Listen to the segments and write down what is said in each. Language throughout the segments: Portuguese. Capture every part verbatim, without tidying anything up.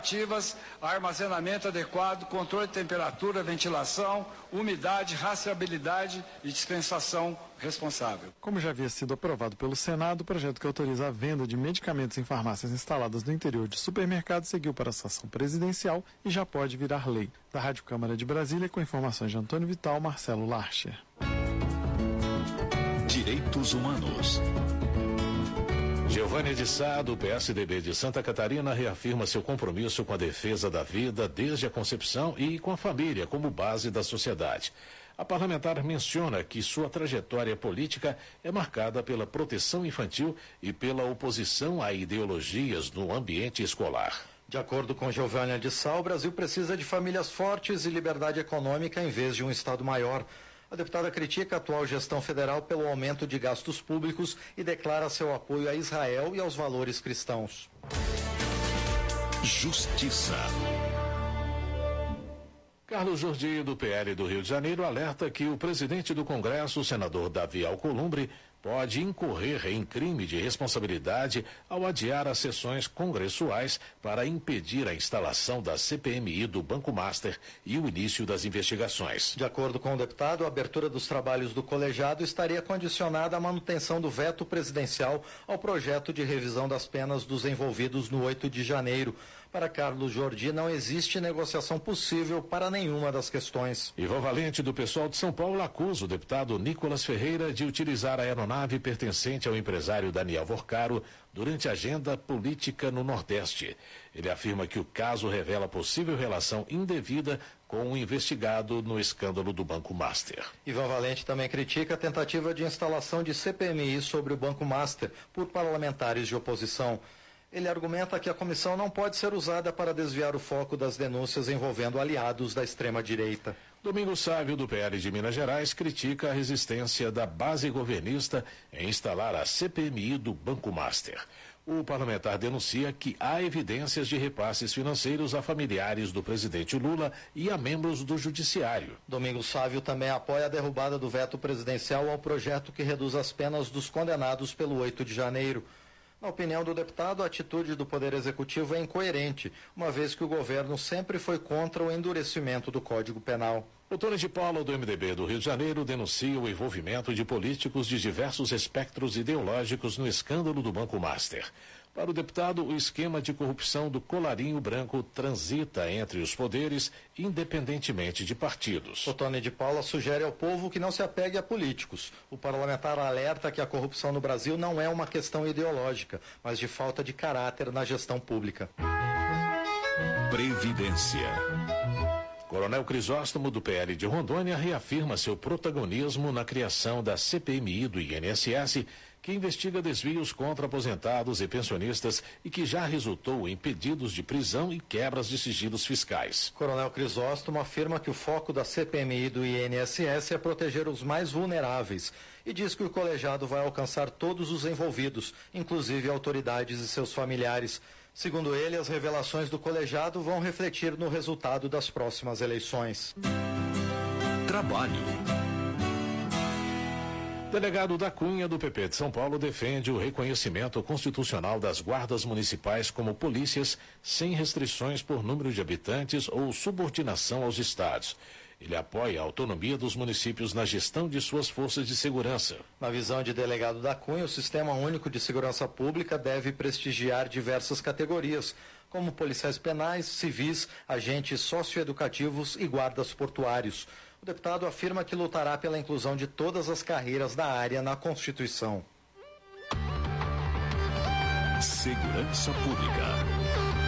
ativas, armazenamento adequado, controle de temperatura, ventilação, umidade, rastreabilidade e dispensação responsável. Como já havia sido aprovado pelo Senado, o projeto que autoriza a venda de medicamentos em farmácias instaladas no interior de supermercados seguiu para a sanção presidencial e já pode virar lei. Da Rádio Câmara de Brasília, com informações de Antônio Vital, Marcelo Larcher. Direitos Humanos. Giovanni de Sá, do P S D B de Santa Catarina, reafirma seu compromisso com a defesa da vida desde a concepção e com a família como base da sociedade. A parlamentar menciona que sua trajetória política é marcada pela proteção infantil e pela oposição a ideologias no ambiente escolar. De acordo com Giovanni de Sá, o Brasil precisa de famílias fortes e liberdade econômica em vez de um Estado maior. A deputada critica a atual gestão federal pelo aumento de gastos públicos e declara seu apoio a Israel e aos valores cristãos. Justiça. Carlos Jordi, do P L do Rio de Janeiro, alerta que o presidente do Congresso, o senador Davi Alcolumbre, pode incorrer em crime de responsabilidade ao adiar as sessões congressuais para impedir a instalação da C P M I do Banco Master e o início das investigações. De acordo com o deputado, a abertura dos trabalhos do colegiado estaria condicionada à manutenção do veto presidencial ao projeto de revisão das penas dos envolvidos no oito de janeiro. Para Carlos Jordi, não existe negociação possível para nenhuma das questões. Ivan Valente, do Pessoal de São Paulo, acusa o deputado Nicolas Ferreira de utilizar a aeronave pertencente ao empresário Daniel Vorcaro durante a agenda política no Nordeste. Ele afirma que o caso revela possível relação indevida com o investigado no escândalo do Banco Master. Ivan Valente também critica a tentativa de instalação de C P M I sobre o Banco Master por parlamentares de oposição. Ele argumenta que a comissão não pode ser usada para desviar o foco das denúncias envolvendo aliados da extrema-direita. Domingos Sávio, do P L de Minas Gerais, critica a resistência da base governista em instalar a C P M I do Banco Master. O parlamentar denuncia que há evidências de repasses financeiros a familiares do presidente Lula e a membros do judiciário. Domingos Sávio também apoia a derrubada do veto presidencial ao projeto que reduz as penas dos condenados pelo oito de janeiro. Na opinião do deputado, a atitude do Poder Executivo é incoerente, uma vez que o governo sempre foi contra o endurecimento do Código Penal. O Tony de Paula, do M D B do Rio de Janeiro, denuncia o envolvimento de políticos de diversos espectros ideológicos no escândalo do Banco Master. Para o deputado, o esquema de corrupção do colarinho branco transita entre os poderes, independentemente de partidos. O Tony de Paula sugere ao povo que não se apegue a políticos. O parlamentar alerta que a corrupção no Brasil não é uma questão ideológica, mas de falta de caráter na gestão pública. Previdência. Coronel Crisóstomo, do P L de Rondônia, reafirma seu protagonismo na criação da C P M I do I N S S, que investiga desvios contra aposentados e pensionistas e que já resultou em pedidos de prisão e quebras de sigilos fiscais. Coronel Crisóstomo afirma que o foco da C P M I do I N S S é proteger os mais vulneráveis e diz que o colegiado vai alcançar todos os envolvidos, inclusive autoridades e seus familiares. Segundo ele, as revelações do colegiado vão refletir no resultado das próximas eleições. Trabalho. Delegado da Cunha, do P P de São Paulo, defende o reconhecimento constitucional das guardas municipais como polícias, sem restrições por número de habitantes ou subordinação aos estados. Ele apoia a autonomia dos municípios na gestão de suas forças de segurança. Na visão de delegado da Cunha, o Sistema Único de Segurança Pública deve prestigiar diversas categorias, como policiais penais, civis, agentes socioeducativos e guardas portuários. O deputado afirma que lutará pela inclusão de todas as carreiras da área na Constituição. Segurança Pública.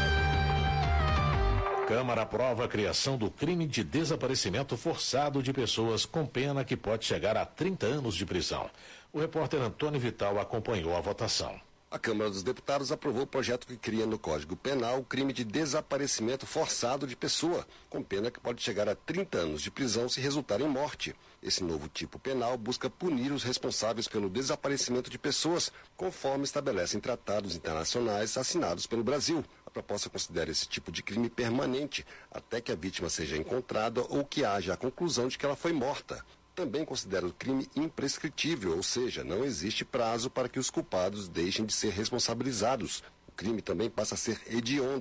Câmara aprova a criação do crime de desaparecimento forçado de pessoas com pena que pode chegar a trinta anos de prisão. O repórter Antônio Vital acompanhou a votação. A Câmara dos Deputados aprovou o projeto que cria no Código Penal o crime de desaparecimento forçado de pessoa, com pena que pode chegar a trinta anos de prisão se resultar em morte. Esse novo tipo penal busca punir os responsáveis pelo desaparecimento de pessoas, conforme estabelecem tratados internacionais assinados pelo Brasil. A proposta considera esse tipo de crime permanente, até que a vítima seja encontrada ou que haja a conclusão de que ela foi morta. Também considera o crime imprescritível, ou seja, não existe prazo para que os culpados deixem de ser responsabilizados. O crime também passa a ser hediondo.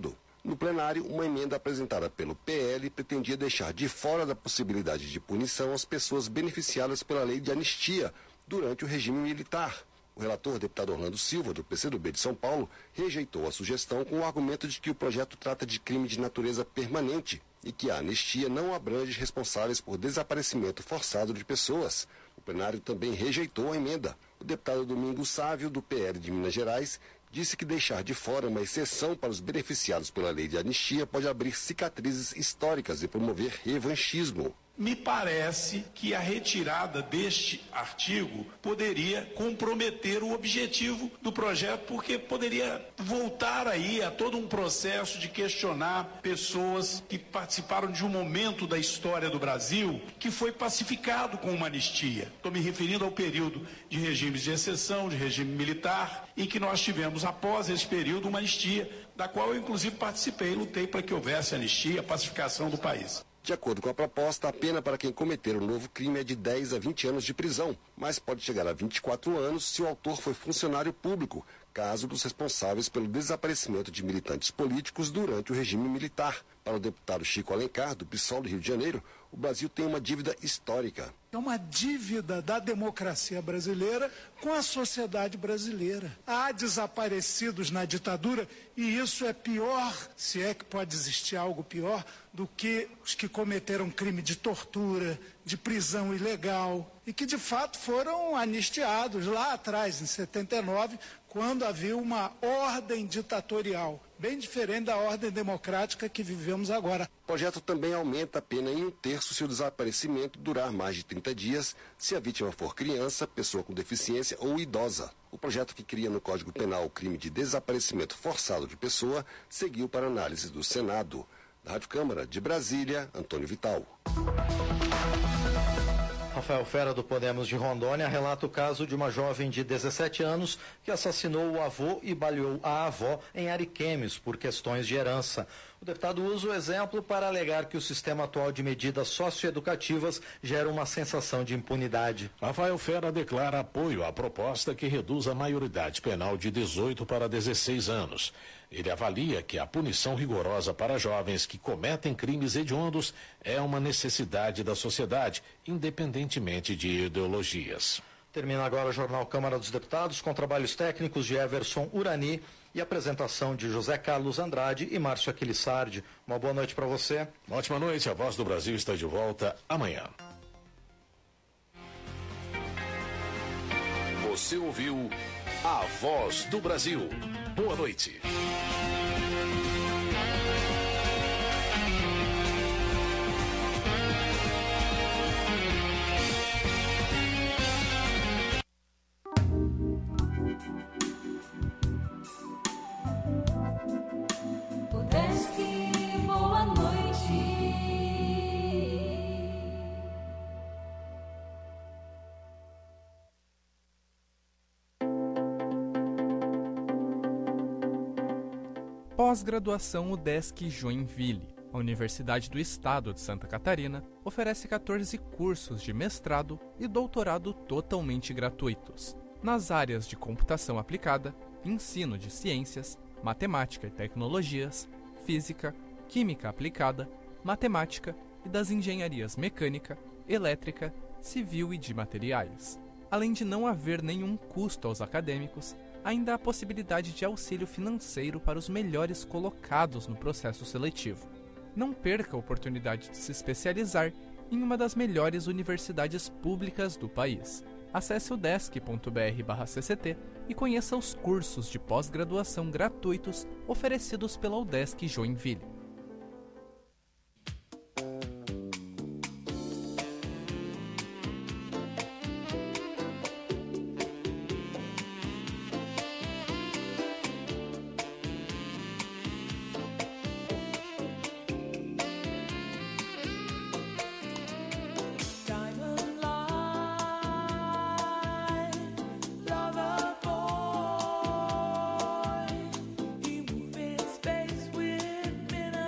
No plenário, uma emenda apresentada pelo P L pretendia deixar de fora da possibilidade de punição as pessoas beneficiadas pela lei de anistia durante o regime militar. O relator, deputado Orlando Silva, do P C do B de São Paulo, rejeitou a sugestão com o argumento de que o projeto trata de crime de natureza permanente e que a anistia não abrange responsáveis por desaparecimento forçado de pessoas. O plenário também rejeitou a emenda. O deputado Domingos Sávio, do P L de Minas Gerais, disse que deixar de fora uma exceção para os beneficiados pela lei de anistia pode abrir cicatrizes históricas e promover revanchismo. Me parece que a retirada deste artigo poderia comprometer o objetivo do projeto, porque poderia voltar aí a todo um processo de questionar pessoas que participaram de um momento da história do Brasil que foi pacificado com uma anistia. Estou me referindo ao período de regimes de exceção, de regime militar, em que nós tivemos, após esse período, uma anistia, da qual eu inclusive participei e lutei para que houvesse anistia, a pacificação do país. De acordo com a proposta, a pena para quem cometer o novo crime é de dez a vinte anos de prisão, mas pode chegar a vinte e quatro anos se o autor foi funcionário público, caso dos responsáveis pelo desaparecimento de militantes políticos durante o regime militar. Para o deputado Chico Alencar, do PSOL do Rio de Janeiro, o Brasil tem uma dívida histórica. É uma dívida da democracia brasileira com a sociedade brasileira. Há desaparecidos na ditadura e isso é pior, se é que pode existir algo pior, do que os que cometeram crime de tortura, de prisão ilegal e que de fato foram anistiados lá atrás, em setenta e nove, quando havia uma ordem ditatorial, bem diferente da ordem democrática que vivemos agora. O projeto também aumenta a pena em um terço se o desaparecimento durar mais de trinta dias, se a vítima for criança, pessoa com deficiência ou idosa. O projeto que cria no Código Penal o crime de desaparecimento forçado de pessoa seguiu para análise do Senado. Da Rádio Câmara de Brasília, Antônio Vital. Rafael Fera, do Podemos de Rondônia, relata o caso de uma jovem de dezessete anos que assassinou o avô e baleou a avó em Ariquemes por questões de herança. O deputado usa o exemplo para alegar que o sistema atual de medidas socioeducativas gera uma sensação de impunidade. Rafael Fera declara apoio à proposta que reduz a maioridade penal de dezoito para dezesseis anos. Ele avalia que a punição rigorosa para jovens que cometem crimes hediondos é uma necessidade da sociedade, independentemente de ideologias. Termina agora o Jornal Câmara dos Deputados com trabalhos técnicos de Everson Urani e apresentação de José Carlos Andrade e Márcio Aquilissardi. Uma boa noite para você. Uma ótima noite. A Voz do Brasil está de volta amanhã. Você ouviu A Voz do Brasil. Boa noite. Pós-graduação UDESC Joinville. A Universidade do Estado de Santa Catarina oferece quatorze cursos de mestrado e doutorado totalmente gratuitos, nas áreas de computação aplicada, ensino de ciências, matemática e tecnologias, física, química aplicada, matemática e das engenharias mecânica, elétrica, civil e de materiais. Além de não haver nenhum custo aos acadêmicos, ainda há a possibilidade de auxílio financeiro para os melhores colocados no processo seletivo. Não perca a oportunidade de se especializar em uma das melhores universidades públicas do país. Acesse udesc ponto br barra C C T e conheça os cursos de pós-graduação gratuitos oferecidos pela UDESC Joinville. Space with minutes.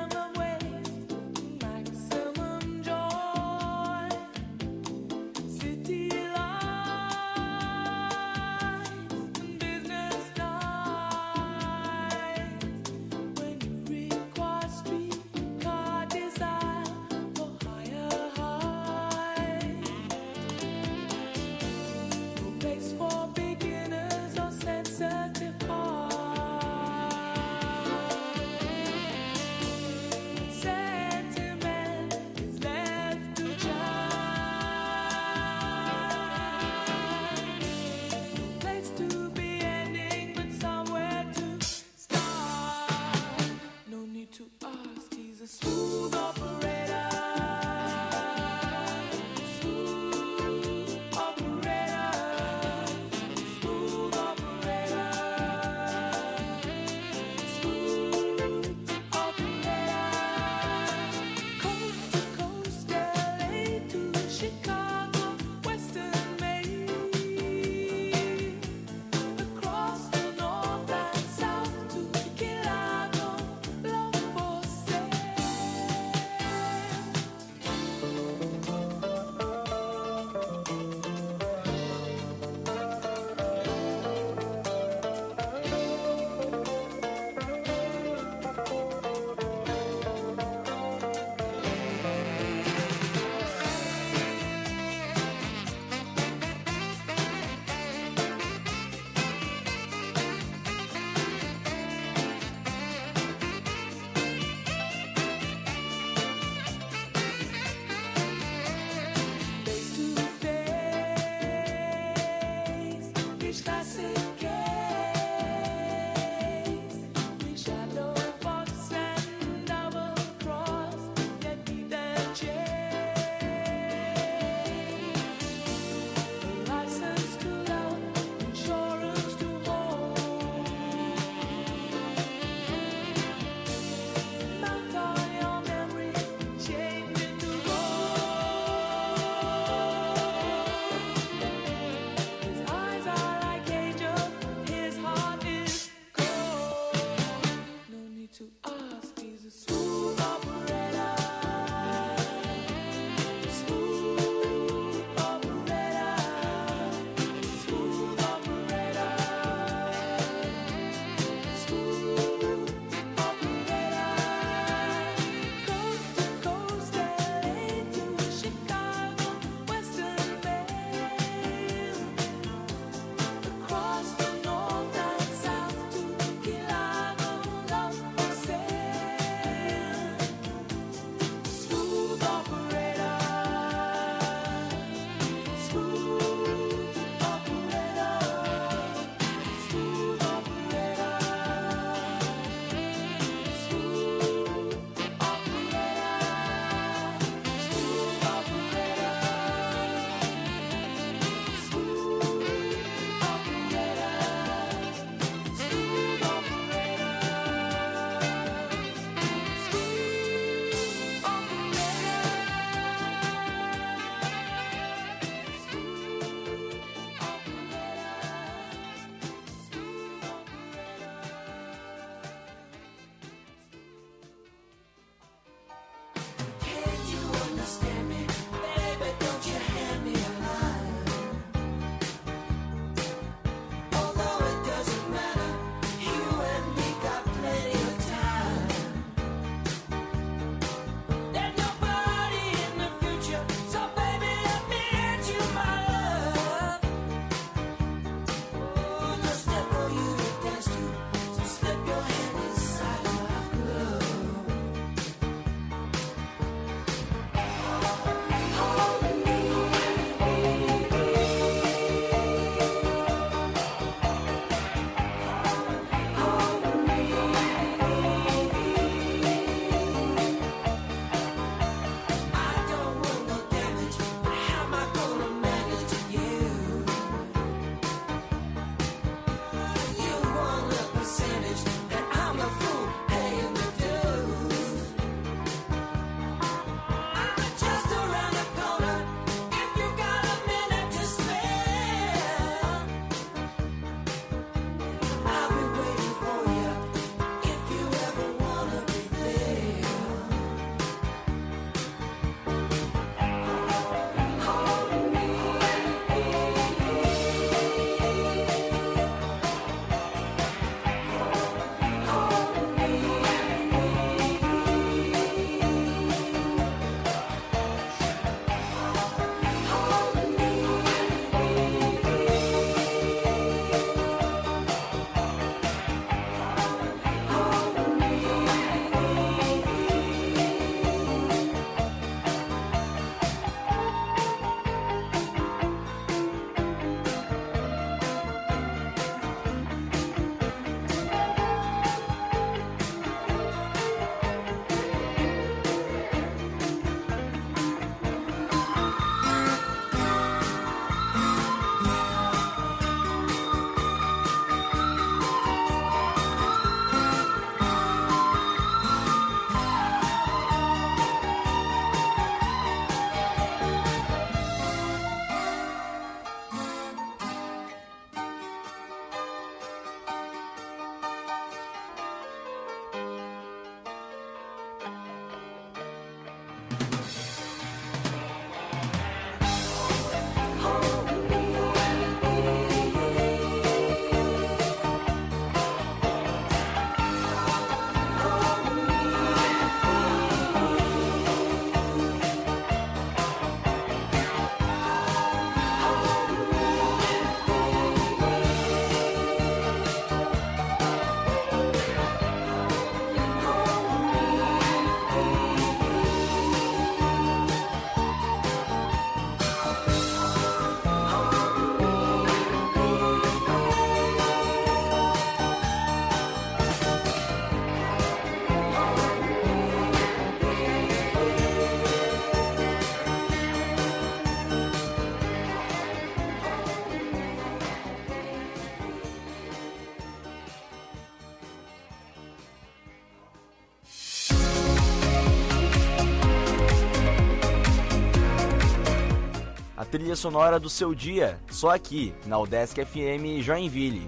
trilha sonora do seu dia, só aqui, na Udesc F M Joinville.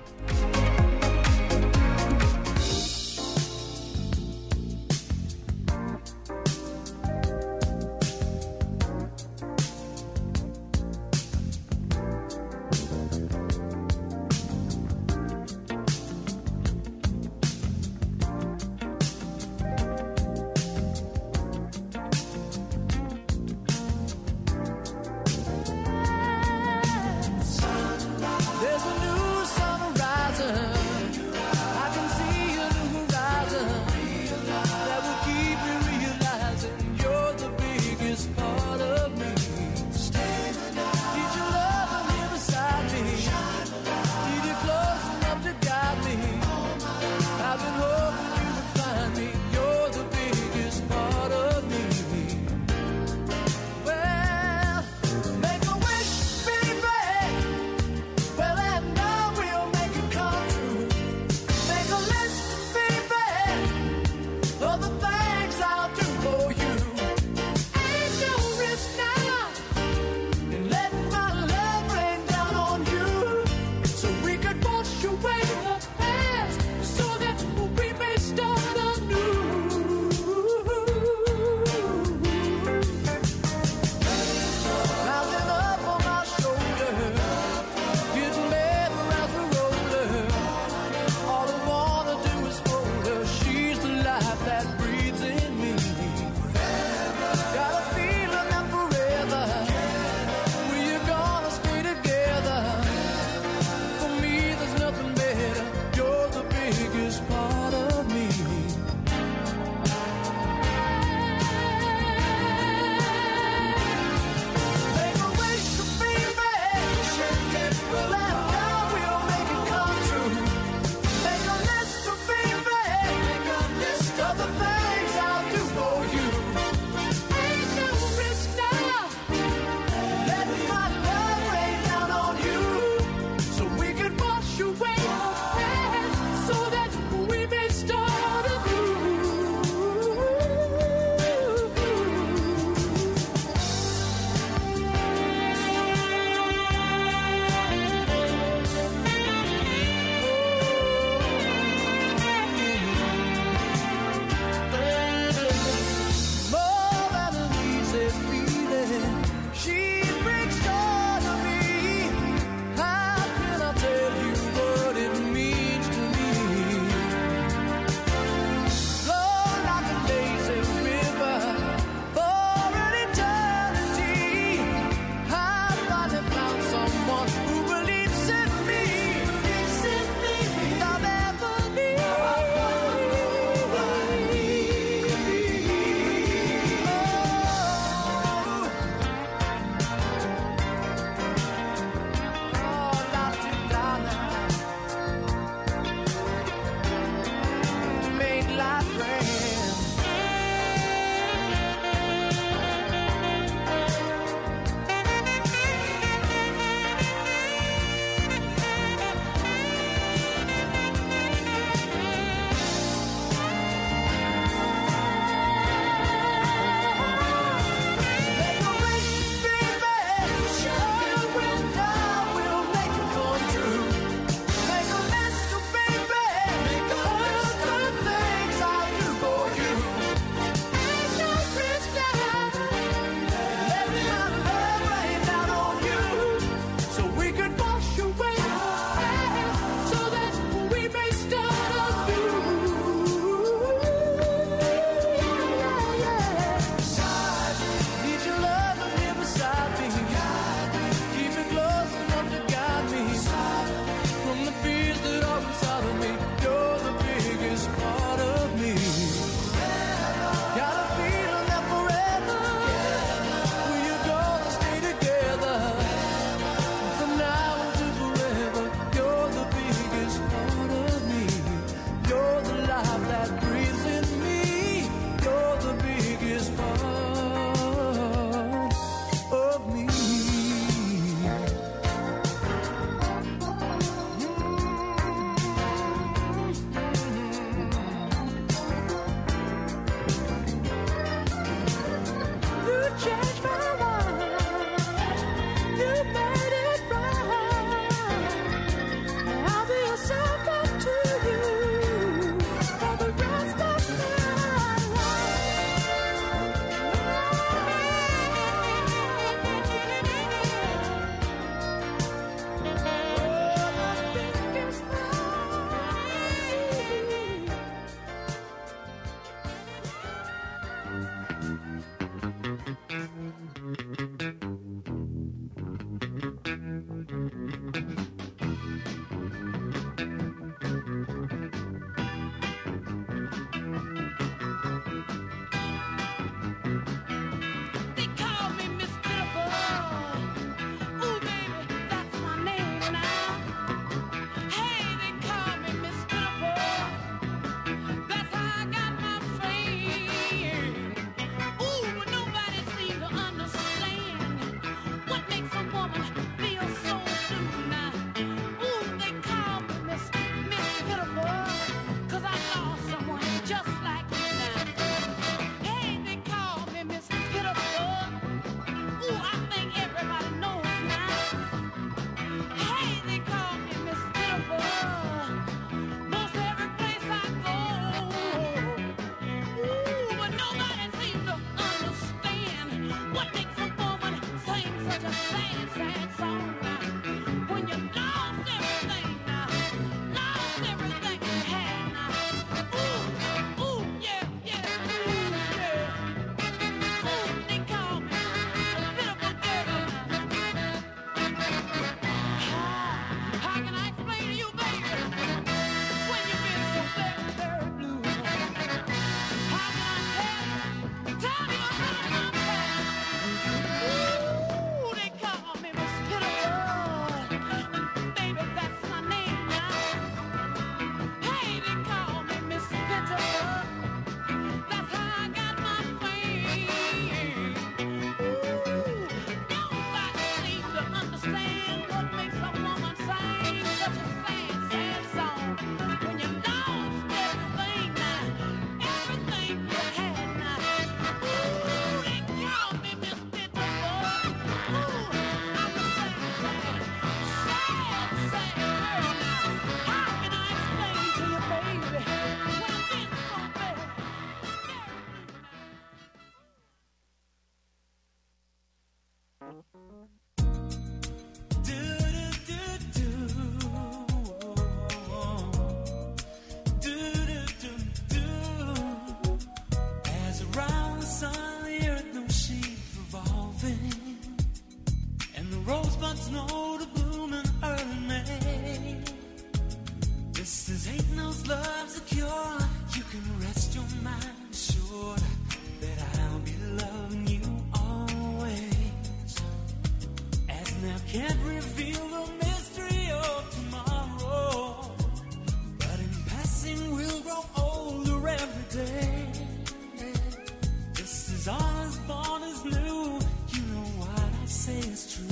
Rosebuds know to bloom in early May. This is ain't no love's a cure. You can rest your mind assured that I'll be loving you always. As now can't reveal the mystery of tomorrow, but in passing we'll grow older every day. This is all as born as new. You know what I say is true.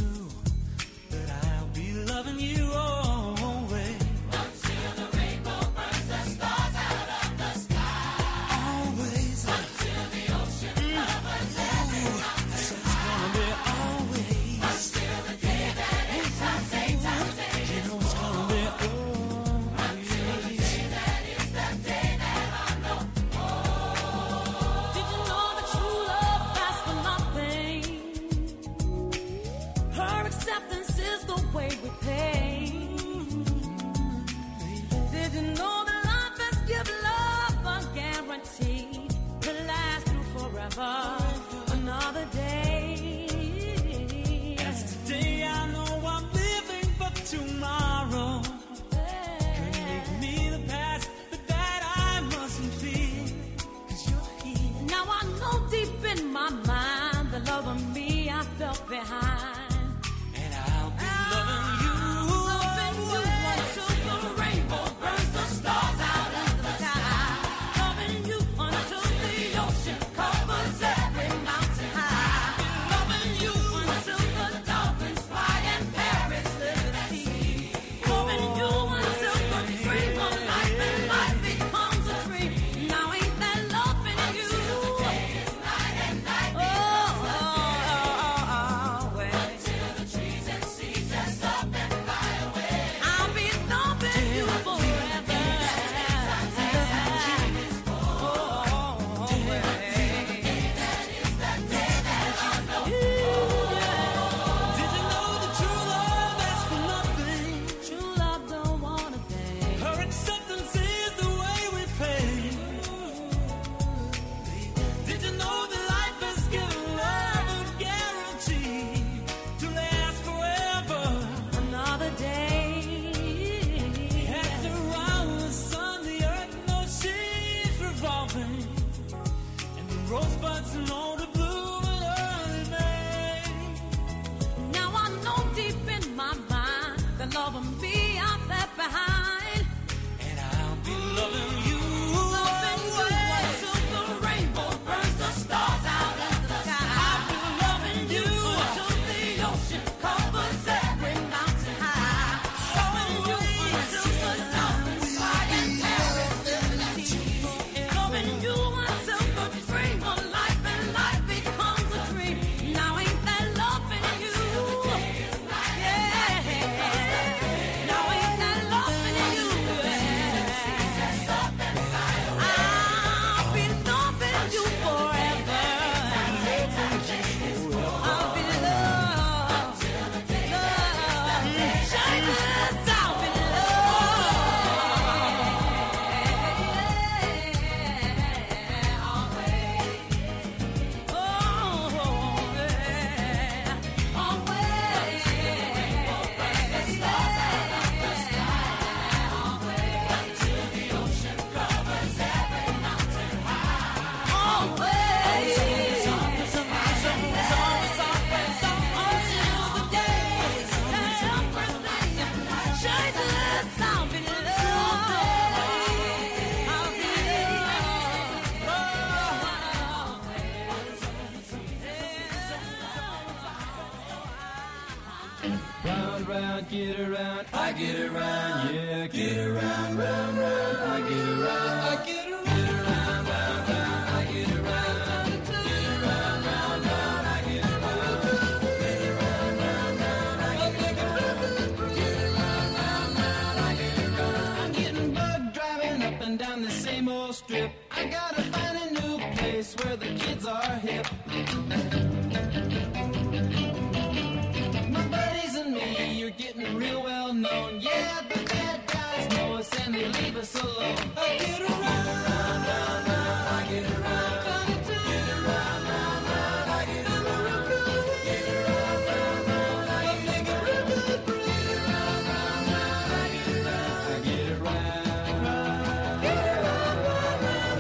Loving you always. Until the rainbow burns the stars out of the sky. Always. Until the ocean covers every mountain. So it's gonna be always. Until the day that eight times eight times eight. You know it's gonna be always. Until the day that is the day that I know. Oh. Did you know that true love lasts for nothing? Her acceptance is the way we pay. Did you know that life has given love a guarantee to last through forever? Another day. As today I know I'm living for tomorrow. Could make me the past, but that I mustn't fear. Cause you're here. Now I know deep in my mind the love of me I felt behind. Get around, I get around, yeah, get around, round, round, I get around, I get around, get around, round, round, I get around, get around, round, round, I get around, get around, round, round, I get around, get around, round, round, I get around. I'm getting bug driving up and down the same old strip. I gotta find a new place where the kids are hip. they leave us alone. I get around, round, round, round, I get around. Get around, round, round, I get around. Get around, round, round, I get around. Get around, round, round, I get around. I get around, get around, round, round.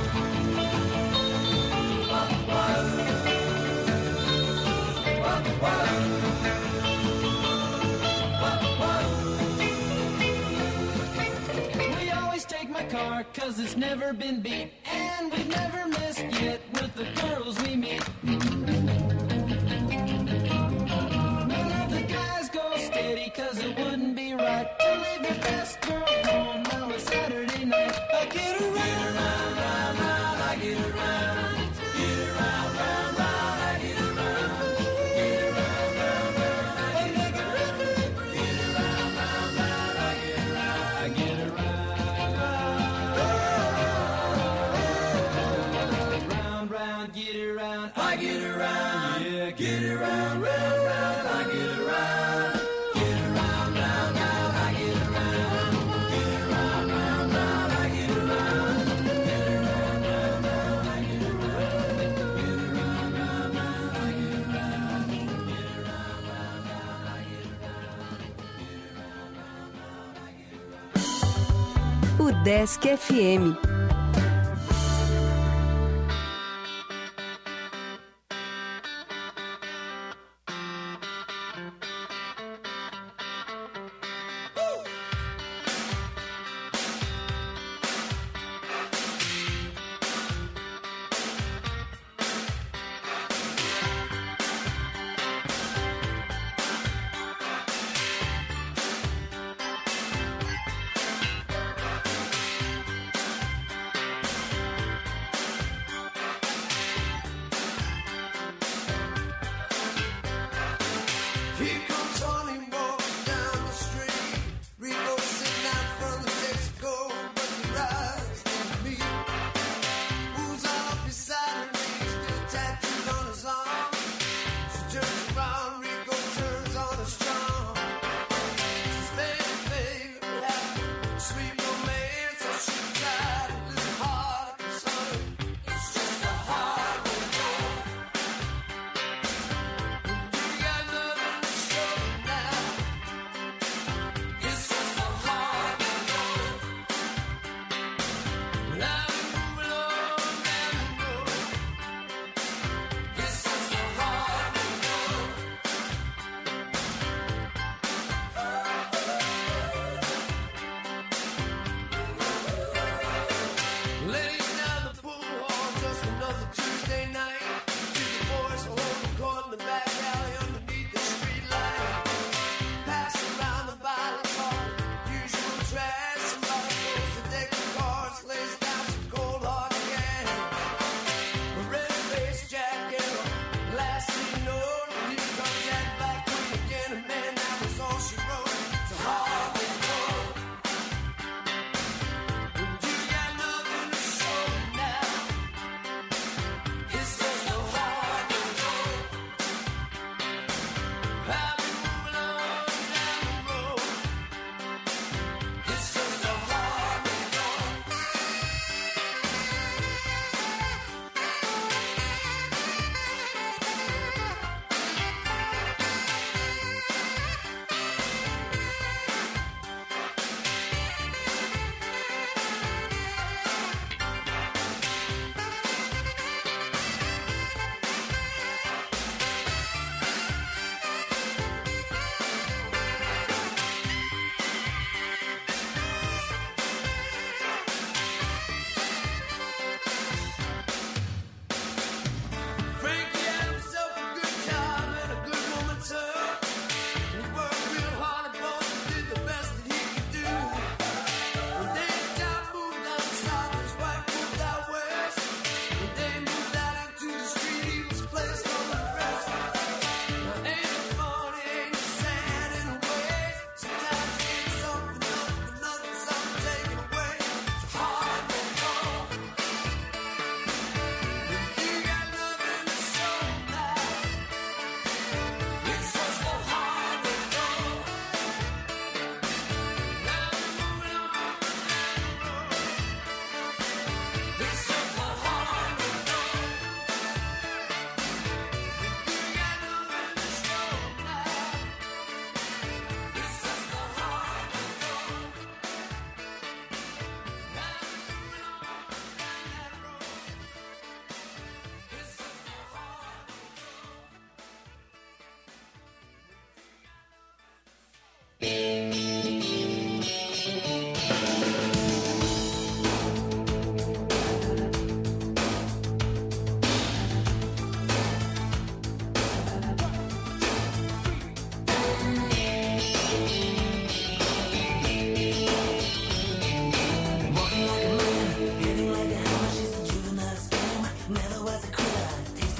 Wah, wah, wah. Car, cause it's never been beat, and we've never missed yet with the girls we meet. None of the guys go steady, cause it wouldn't be right to leave the best girl home on a Saturday night. I get around, round, round, round, I get around. Get around, round, round, I get around. Get around, round, round, I get around. Get around, round, round, I get around. I get around. I get around, yeah, get around, round, round, I get around. Get around, round, round, I get around. Get around, round, round, I get around. Get around, round, round, I get around. Get around, round, round, I get around. Get around, round, round, I get around. O Desk F M.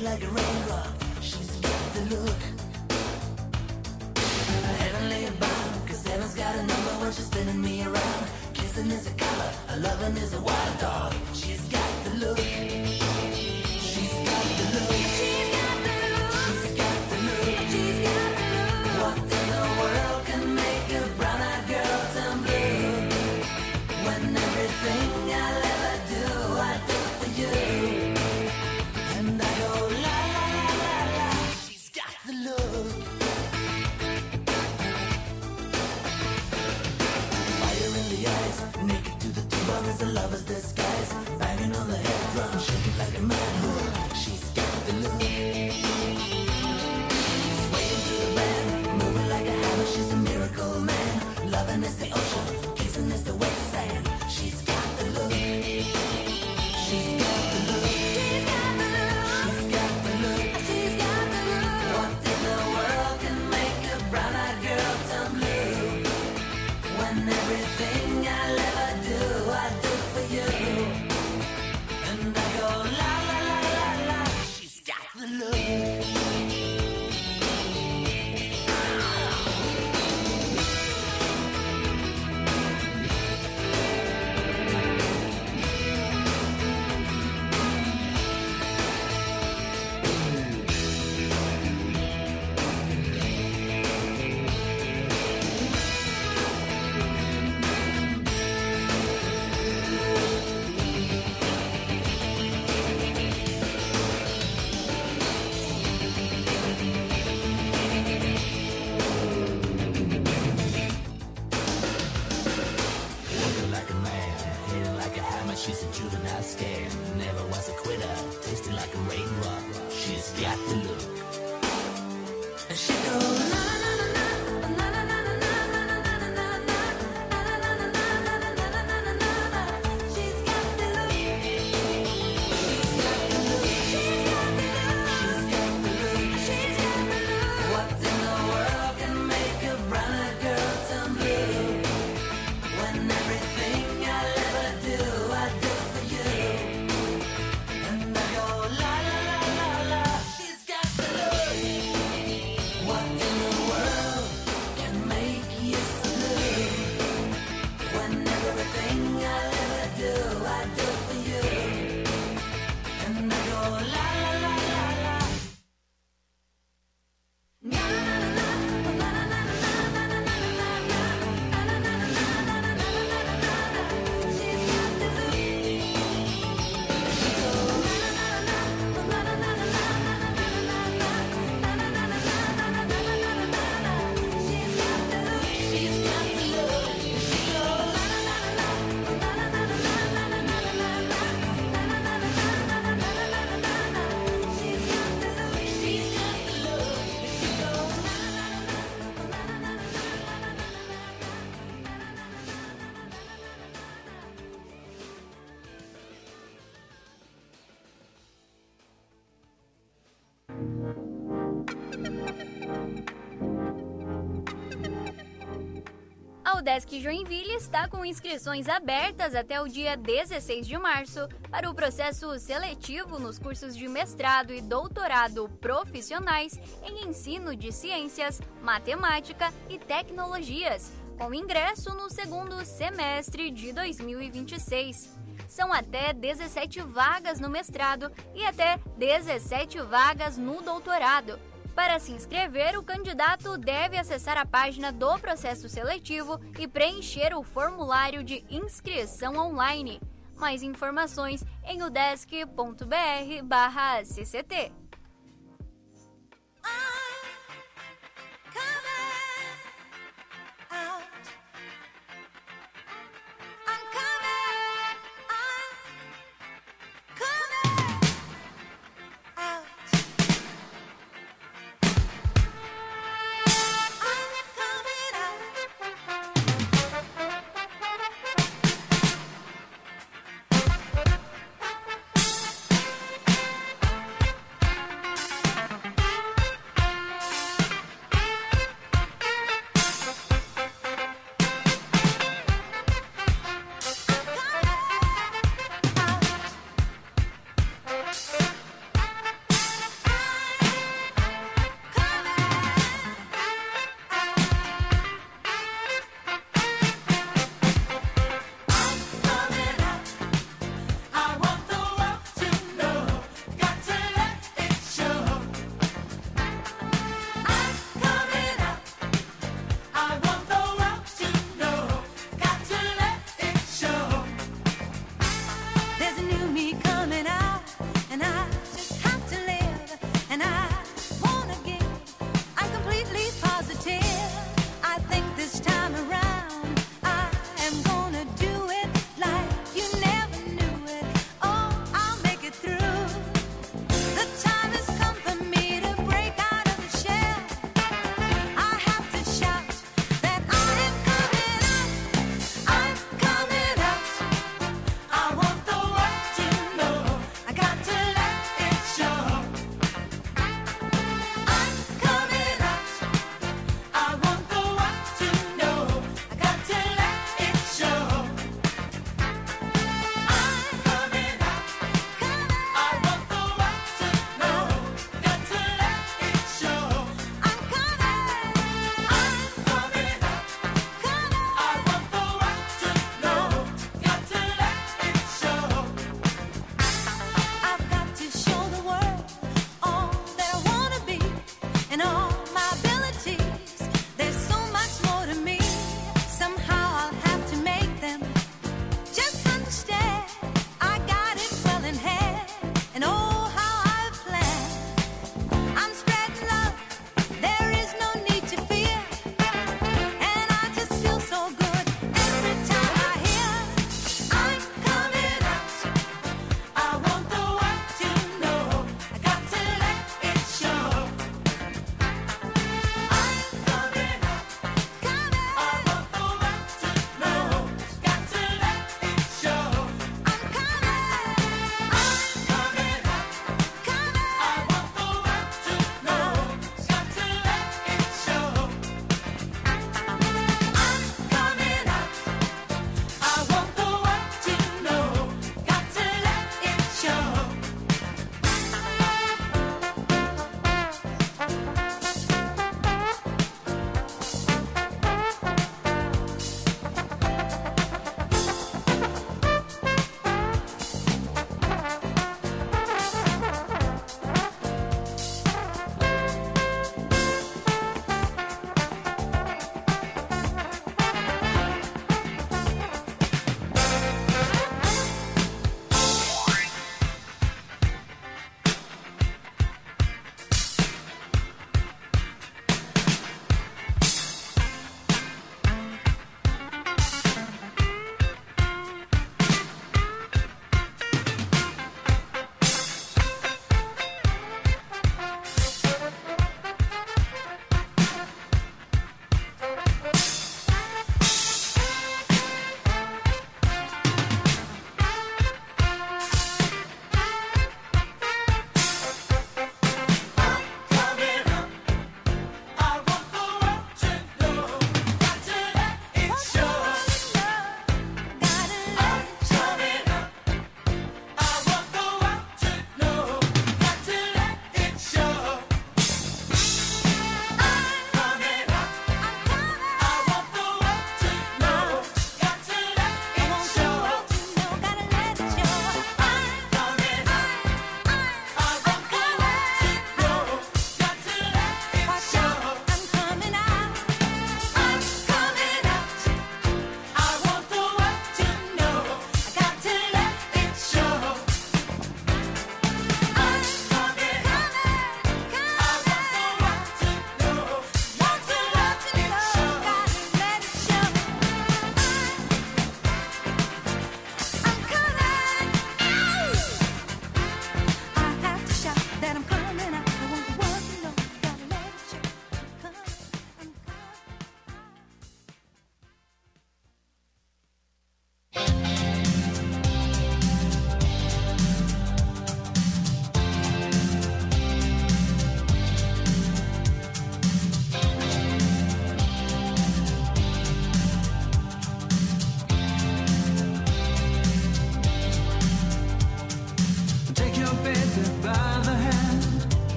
Shaking like a raindrop, she's got the look. Heavenly bound, cause heaven's got a number when she's spinning me around. Kissing is a color, a loving is a wild dog. She's got the look. She's got the look. She's got the look. She's got the look. She's got the look. What in the world can make a brown-eyed girl turn blue? When everything I'll ever do, I do for you. And I go la la la la la. She's got the look. Fire in the eyes, naked to the tube is a lover's disguise. Banging on the head drum, shaking like a mad hood. She's got the look. Swaying to the band, moving like a hammer. She's a miracle man. Loving is the ocean, kissing is the wet sand. She's got the look. She's got the look. She's got the look. She's got the look. She's got the look. What in the world can make a brown-eyed girl turn blue? When everything I'll ever do, I do for you. And I go la la la la la. She's got the look. Working like a man, hitting like a hammer. She's a juvenile scam. Never was a quitter, tasting like a raindrop. She's got the look. And she goes na na na na na na na na na na na na na na. She's got the look. She's got the look. She's got the look. She's got the look. What in the world can make a brown-eyed girl turn blue? When everything I'll ever do, I do for you. And I go la la la la la. She's got the look. What in the world can make you so blue? When everything I'll ever do, I do for you. And I go la la la la la. Na na na na na na na na na na na. She's got the look. She goes na na na na na na na na na. She's got the look. She's got the look. She goes na na na na na na na na na na. She's got the look. She's got the look. She goes na na na na na na na. A Udesc Joinville está com inscrições abertas até o dia dezesseis de março para o processo seletivo nos cursos de mestrado e doutorado profissionais em ensino de ciências, matemática e tecnologias, com ingresso no segundo semestre de dois mil e vinte e seis. São até dezessete vagas no mestrado e até dezessete vagas no doutorado. Para se inscrever, o candidato deve acessar a página do processo seletivo e preencher o formulário de inscrição online. Mais informações em udesc.br barra CCT.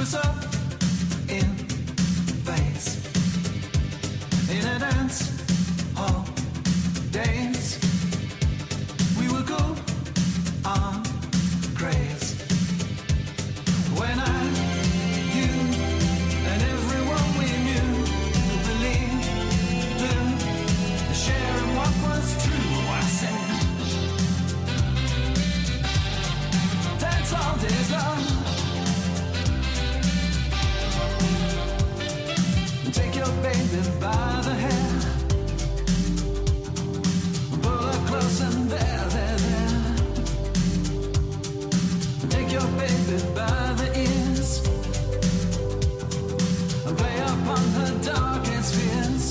was up in Vegas, in a dance hall days. We would go on craze. When I, you, and everyone we knew believed in sharing what was true, I said, dance all days long. Take your baby by the hair, pull her close and there, there, there. Take your baby by the ears and play upon her darkest fears.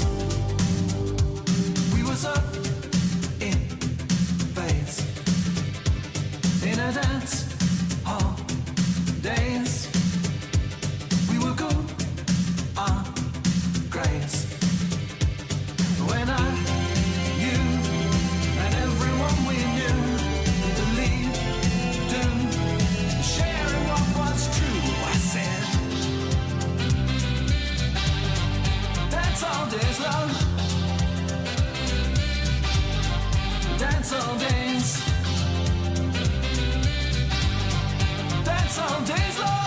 We was up in Vegas, in a dance hall days. We would go on grace. When I, you, and everyone we knew believed in sharing what was true, I said, dance all days long, dance all days, dance all days long.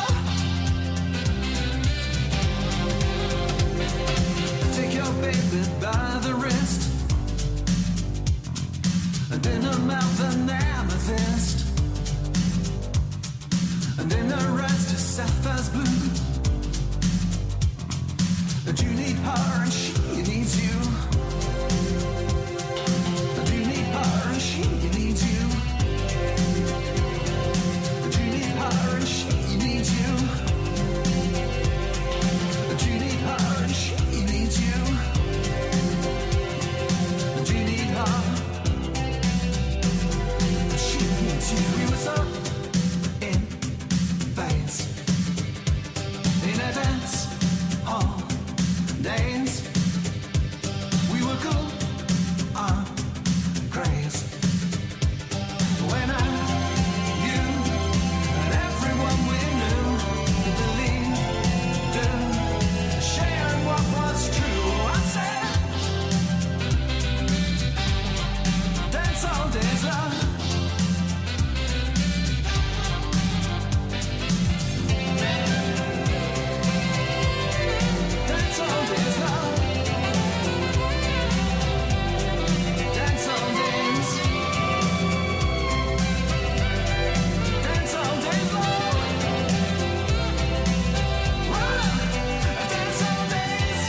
Take your baby by the wrist, and in her mouth an amethyst, and in her eyes just sapphire's blue. And you need her and she needs you. And you need her and she needs you. And you need her and she needs you. And you need her and she needs you. And you need her. She needs you. We were so in phase, in a dance hall days. We were cool on craze. When I, you, and everyone we knew believed in sharing what was true, I said, dance all days long. Dance all days long. Dance all days. Dance all days long. Dance all days.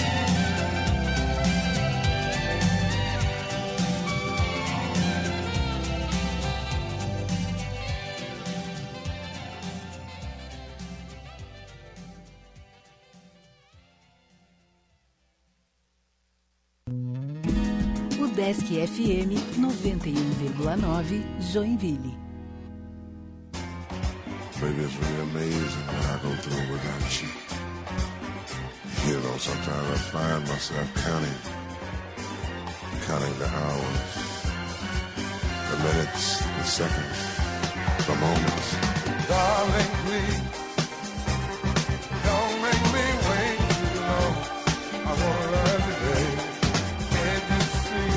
O Desk F M noventa e um vírgula nove, Joinville. Baby, it's really amazing what I go through without you. You know, sometimes I find myself counting, counting the hours, the minutes, the seconds, the moments. Darling, please, don't make me wait too long. I wanna love today. Can't you see?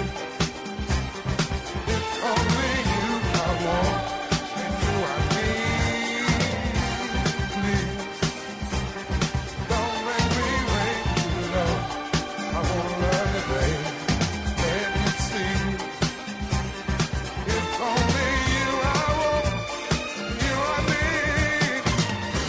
It's only you I want, and you I need. Please, don't make me wait too long. I wanna love today. Can't you see? It's only you I want, you I need.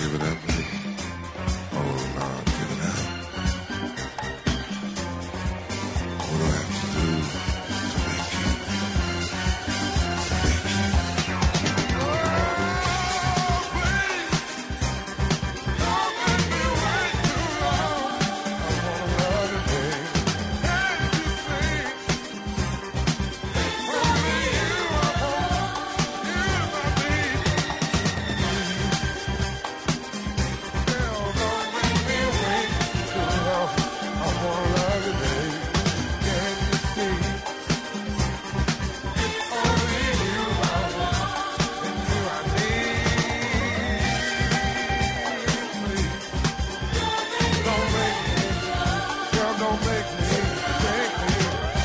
give it up, baby. Oh, Lord, give it up. What do I have to do to make you, to make you? Oh, please, don't make me wait too long. I wanna love you, baby. Can't you see? Only you I want, you I need. Girl, don't make me wait too long. I wanna love you, baby. Can't you see? Only you I want, and you I need. Please, don't make me, girl, don't make me, make me.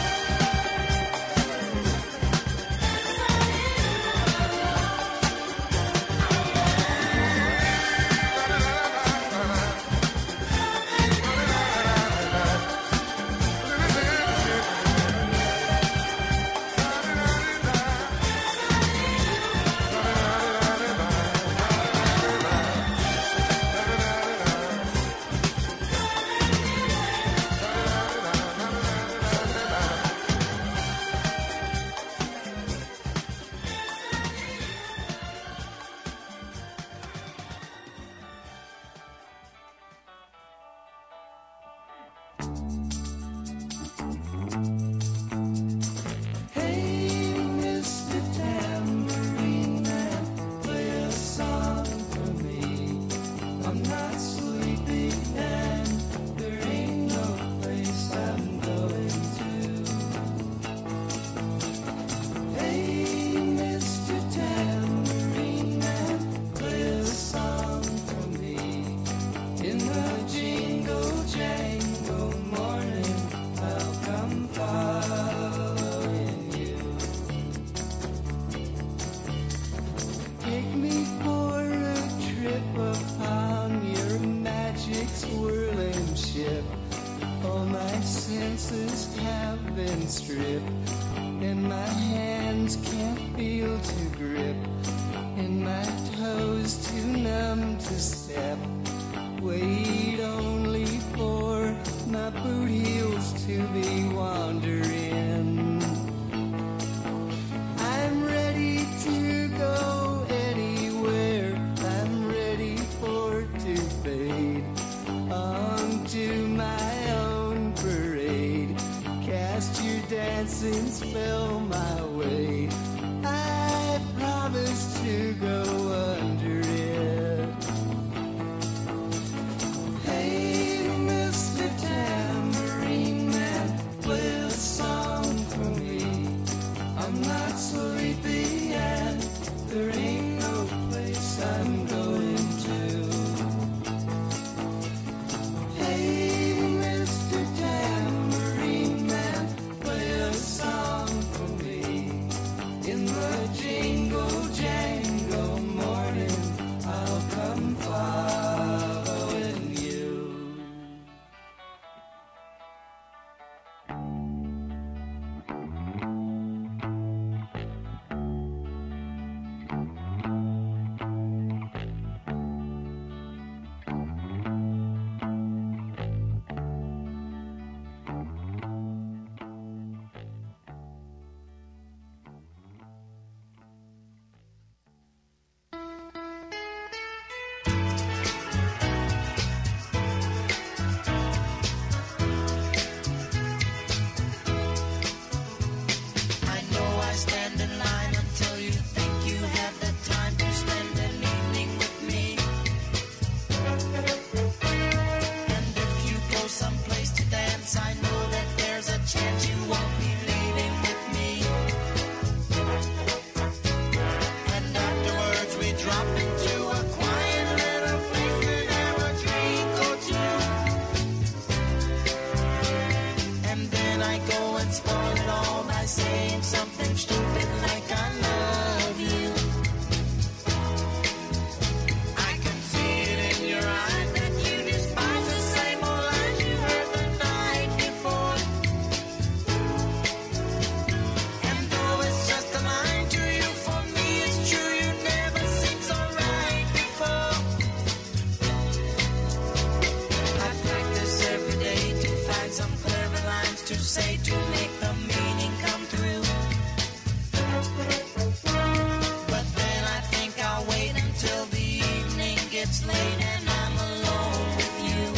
Hey, Mister Tambourine Man, play a song for me. I'm not sleepy and there ain't no place I'm going to. Hey, Mister Tambourine Man, play a song for me. In the jingle jangle morning, I'll come following you. Take me for a trip upon your magic swirling ship. All my senses have been stripped, and my hands can't feel to grip, and my toes too numb to step. Wait only for my boot heels to be wandering. I'm ready to go anywhere. I'm ready for to fade onto my own parade. Cast your dancing spell my way. I promise to go under it. night and I'm alone with you.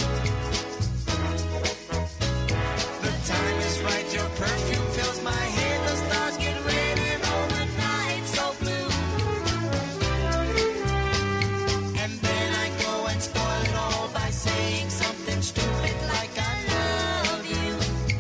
The time is right, your perfume fills my head, the stars get red and all the night so blue. And then I go and spoil it all by saying something stupid like I love you.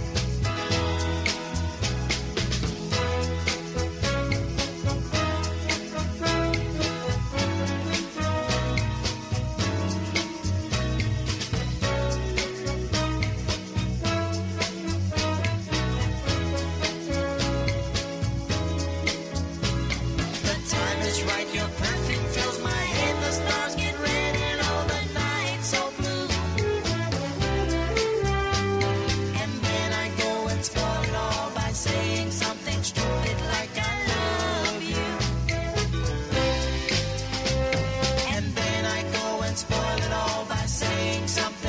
The time is right, your perfume fills my head, the stars get red and all the night so blue. And then I go and spoil it all by saying something stupid like I love you. And then I go and spoil it all by saying something